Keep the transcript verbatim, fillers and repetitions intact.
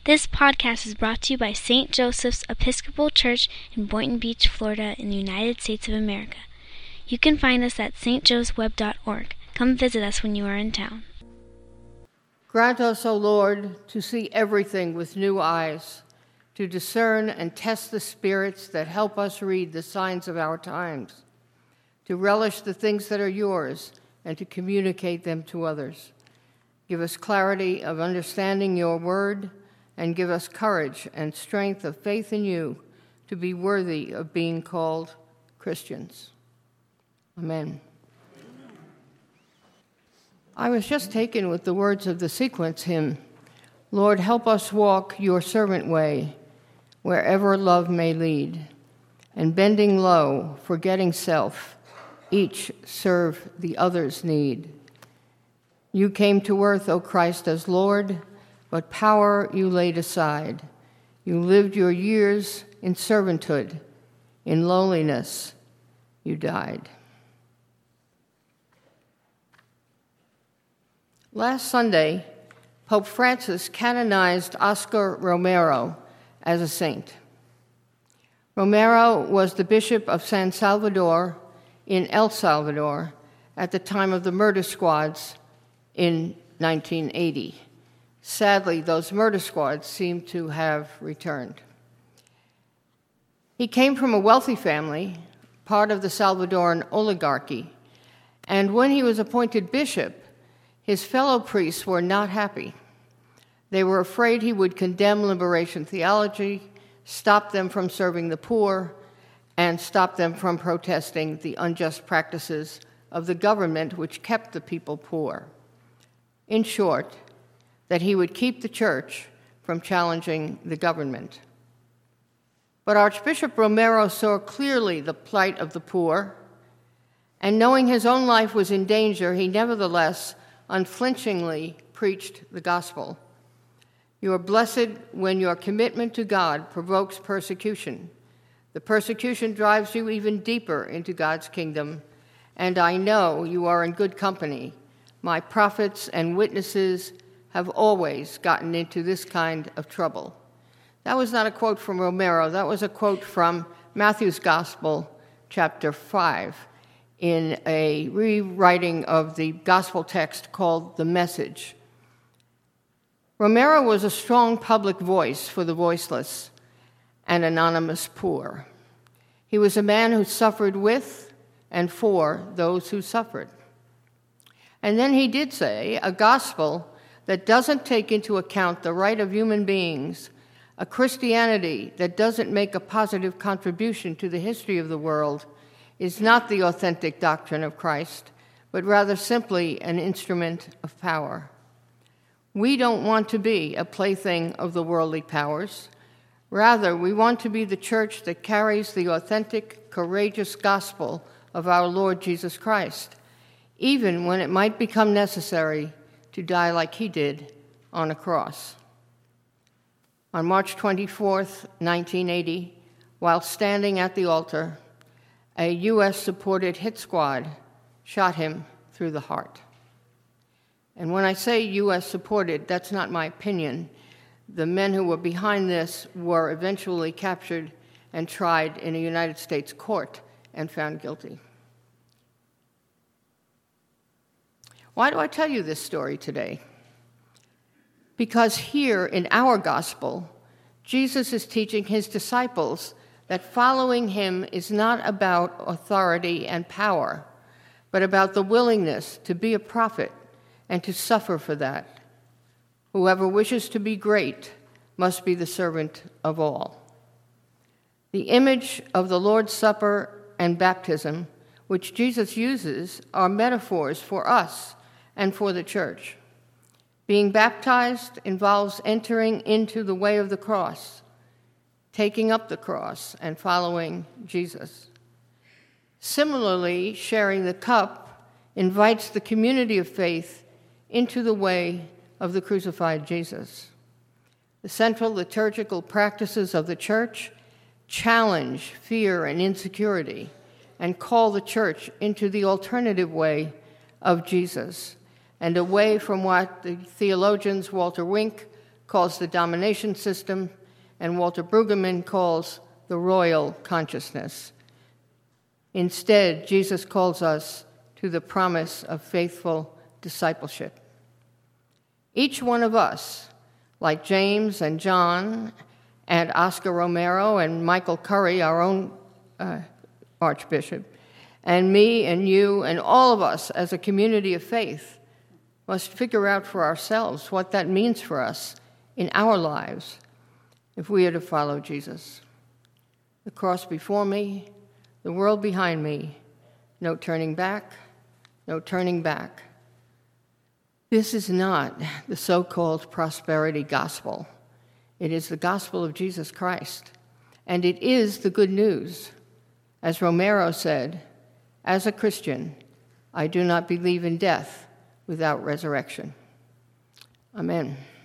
This podcast is brought to you by Saint Joseph's Episcopal Church in Boynton Beach, Florida, in the United States of America. You can find us at s t joes web dot org. Come visit us when you are in town. Grant us, O Lord, to see everything with new eyes, to discern and test the spirits that help us read the signs of our times, to relish the things that are yours, and to communicate them to others. Give us clarity of understanding your word, and give us courage and strength of faith in you to be worthy of being called Christians. Amen. I was just taken with the words of the sequence hymn, Lord, help us walk your servant way, wherever love may lead, and bending low, forgetting self, each serve the other's need. You came to earth, O Christ, as Lord, but power you laid aside. You lived your years in servanthood. In lowliness you died. Last Sunday, Pope Francis canonized Oscar Romero as a saint. Romero was the Bishop of San Salvador in El Salvador at the time of the murder squads in nineteen eighty. Sadly, those murder squads seem to have returned. He came from a wealthy family, part of the Salvadoran oligarchy, and when he was appointed bishop, his fellow priests were not happy. They were afraid he would condemn liberation theology, stop them from serving the poor, and stop them from protesting the unjust practices of the government which kept the people poor. In short, that he would keep the church from challenging the government. But Archbishop Romero saw clearly the plight of the poor, and knowing his own life was in danger, he nevertheless unflinchingly preached the gospel. You are blessed when your commitment to God provokes persecution. The persecution drives you even deeper into God's kingdom, and I know you are in good company. My prophets and witnesses have always gotten into this kind of trouble. That was not a quote from Romero. That was a quote from Matthew's Gospel, chapter five, in a rewriting of the gospel text called The Message. Romero was a strong public voice for the voiceless and anonymous poor. He was a man who suffered with and for those who suffered. And then he did say, a gospel that doesn't take into account the right of human beings, a Christianity that doesn't make a positive contribution to the history of the world, is not the authentic doctrine of Christ, but rather simply an instrument of power. We don't want to be a plaything of the worldly powers. Rather, we want to be the church that carries the authentic, courageous gospel of our Lord Jesus Christ, even when it might become necessary to die like he did on a cross. On March twenty-fourth, nineteen eighty, while standing at the altar, a U S-supported hit squad shot him through the heart. And when I say U S-supported, that's not my opinion. The men who were behind this were eventually captured and tried in a United States court and found guilty. Why do I tell you this story today? Because here in our gospel, Jesus is teaching his disciples that following him is not about authority and power, but about the willingness to be a prophet and to suffer for that. Whoever wishes to be great must be the servant of all. The image of the Lord's Supper and baptism, which Jesus uses, are metaphors for us and for the church. Being baptized involves entering into the way of the cross, taking up the cross and following Jesus. Similarly, sharing the cup invites the community of faith into the way of the crucified Jesus. The central liturgical practices of the church challenge fear and insecurity and call the church into the alternative way of Jesus and away from what the theologians Walter Wink, calls the domination system, and Walter Brueggemann calls the royal consciousness. Instead, Jesus calls us to the promise of faithful discipleship. Each one of us, like James and John and Oscar Romero and Michael Curry, our own uh, Archbishop, and me and you and all of us as a community of faith, must figure out for ourselves what that means for us in our lives if we are to follow Jesus. The cross before me, the world behind me, no turning back, no turning back. This is not the so-called prosperity gospel. It is the gospel of Jesus Christ, and it is the good news. As Romero said, as a Christian, I do not believe in death without resurrection. Amen.